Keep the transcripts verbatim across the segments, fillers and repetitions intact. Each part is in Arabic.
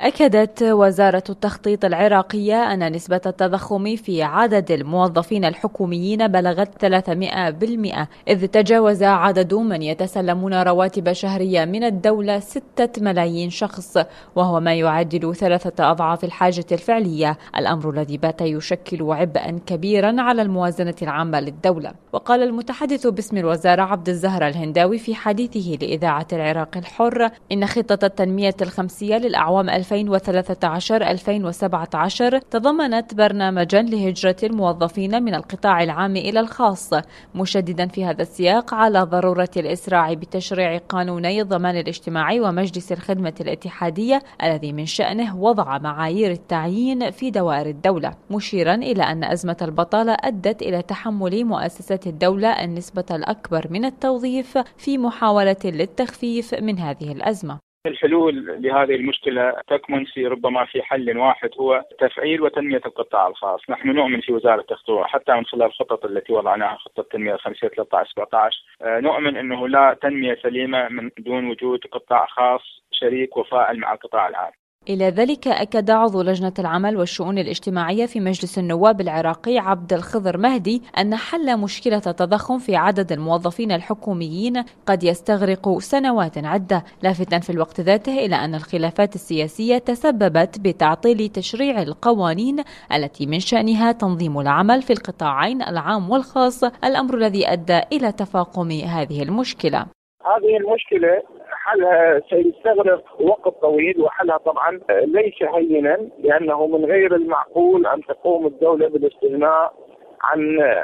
أكدت وزارة التخطيط العراقية أن نسبة التضخم في عدد الموظفين الحكوميين بلغت ثلاثمئة بالمئة، إذ تجاوز عدد من يتسلمون رواتب شهرية من الدولة ستة ملايين شخص، وهو ما يعادل ثلاثة أضعاف الحاجة الفعلية، الأمر الذي بات يشكل عبئا كبيرا على الموازنة العامة للدولة. وقال المتحدث باسم الوزارة عبد الزهر الهنداوي في حديثه لإذاعة العراق الحر إن خطة التنمية الخمسية للأعوام ألفين وثلاثة عشر ألفين وسبعة عشر تضمنت برنامجا لهجرة الموظفين من القطاع العام إلى الخاص، مشددا في هذا السياق على ضرورة الإسراع بتشريع قانوني الضمان الاجتماعي ومجلس الخدمة الاتحادية الذي من شأنه وضع معايير التعيين في دوائر الدولة، مشيرا إلى أن أزمة البطالة أدت إلى تحمل مؤسسات الدولة النسبة الأكبر من التوظيف في محاولة للتخفيف من هذه الأزمة. الحلول لهذه المشكلة تكمن في ربما في حل واحد، هو تفعيل وتنمية القطاع الخاص. نحن نؤمن في وزارة التخطيط حتى من خلال الخطط التي وضعناها، خطة التنمية الخمسية ثلاثة عشر سبعة عشر، نؤمن أنه لا تنمية سليمة من دون وجود قطاع خاص شريك وفاعل مع القطاع العام. إلى ذلك أكد عضو لجنة العمل والشؤون الاجتماعية في مجلس النواب العراقي عبد الخضر مهدي أن حل مشكلة التضخم في عدد الموظفين الحكوميين قد يستغرق سنوات عدة، لافتا في الوقت ذاته إلى أن الخلافات السياسية تسببت بتعطيل تشريع القوانين التي من شأنها تنظيم العمل في القطاعين العام والخاص، الأمر الذي أدى إلى تفاقم هذه المشكلة. هذه المشكلة حلها سيستغرق وقت طويل، وحلها طبعا ليس هينا، لأنه من غير المعقول أن تقوم الدولة بالاستغناء عن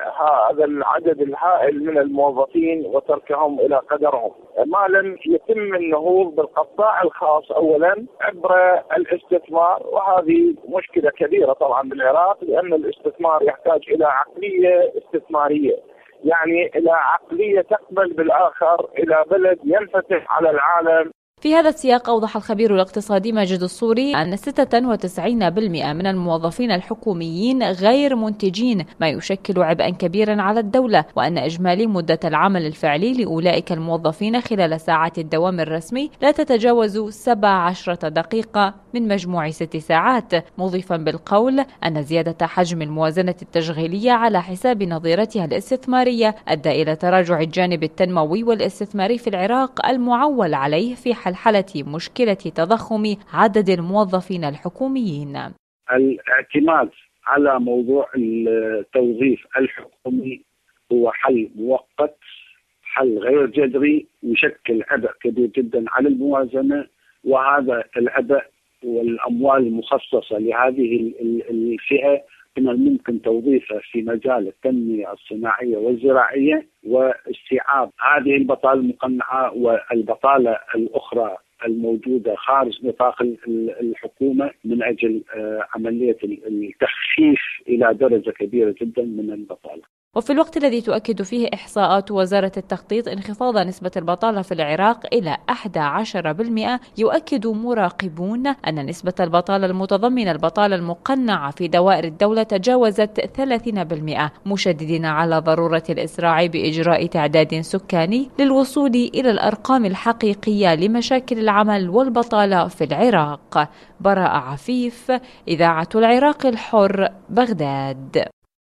هذا العدد الهائل من الموظفين وتركهم إلى قدرهم ما لم يتم النهوض بالقطاع الخاص أولا عبر الاستثمار. وهذه مشكلة كبيرة طبعا بالعراق، لأن الاستثمار يحتاج إلى عقلية استثمارية، يعني إلى عقلية تقبل بالآخر، إلى بلد ينفتح على العالم. في هذا السياق أوضح الخبير الاقتصادي ماجد الصوري أن ستة وتسعين بالمئة من الموظفين الحكوميين غير منتجين، ما يشكل عبئا كبيرا على الدولة، وأن إجمالي مدة العمل الفعلي لأولئك الموظفين خلال ساعات الدوام الرسمي لا تتجاوز سبع عشرة دقيقة من مجموع ست ساعات، مضيفا بالقول أن زيادة حجم الموازنة التشغيلية على حساب نظيرتها الاستثمارية أدى إلى تراجع الجانب التنموي والاستثماري في العراق المعول عليه في حلحلة مشكلة تضخم عدد الموظفين الحكوميين. الاعتماد على موضوع التوظيف الحكومي هو حل مؤقت، حل غير جذري، يشكل عبء كبير جدا على الموازنة، وهذا العبء والأموال المخصصة لهذه الفئة من الممكن توظيفها في مجال التنمية الصناعية والزراعية واستيعاب هذه البطالة المقنعة والبطالة الأخرى الموجودة خارج نطاق الحكومة من أجل عملية التخفيف إلى درجة كبيرة جدا من البطالة. وفي الوقت الذي تؤكد فيه إحصاءات وزارة التخطيط انخفاض نسبة البطالة في العراق إلى أحد عشر بالمئة، يؤكد مراقبون أن نسبة البطالة المتضمنة البطالة المقنعة في دوائر الدولة تجاوزت ثلاثين بالمئة، مشددين على ضرورة الإسراع بإجراء تعداد سكاني للوصول إلى الأرقام الحقيقية لمشاكل العمل والبطالة في العراق. براء عفيف، إذاعة العراق الحر، بغداد.